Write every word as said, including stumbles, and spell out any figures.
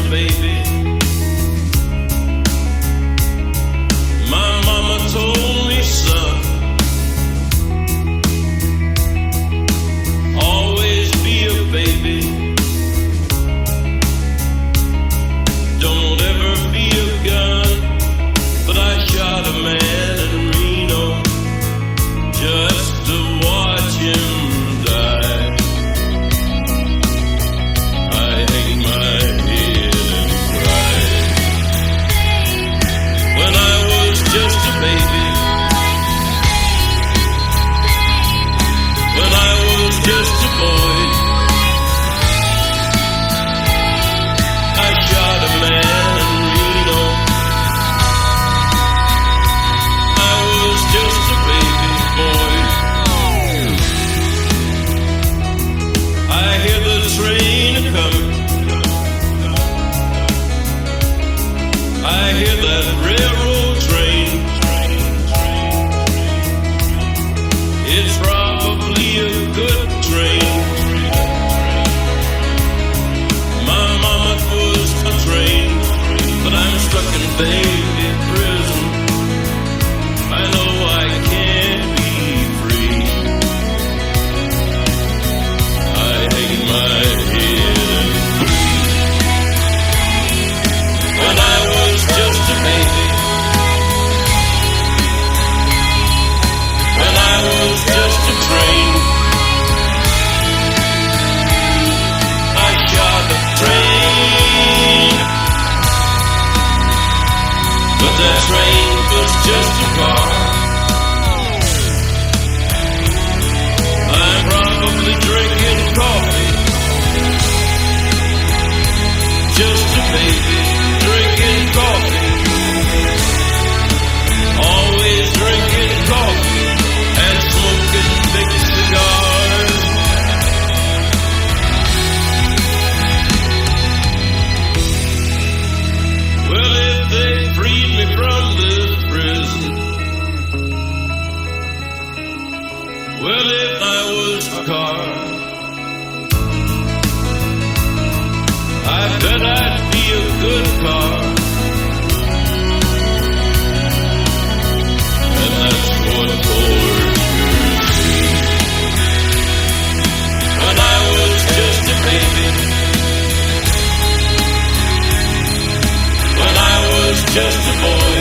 baby. My mama told me, son, always be a baby. Don't ever be a gun. But I shot a man in Reno just to watch him die. I hang my head and cry. When I was just a baby, when I was just a boy, I shot a man in Reno. I was just a baby boy. I hear the train coming. I hear that railroad train. It's probably a good train. My mama was a train, but I'm stuck in baby prison. I know I can't be free. I hang my head and breathe. When I was just a baby, when I was just a train, I shot a train, but that train was just a car. I'm probably drinking coffee, just a baby drinking coffee, always drinking coffee and smoking big cigars. Well, if they freed me from this prison, well, if I was a car, I bet I'd be a good car. And that's what tortures me. When I was just a baby, when I was just a boy,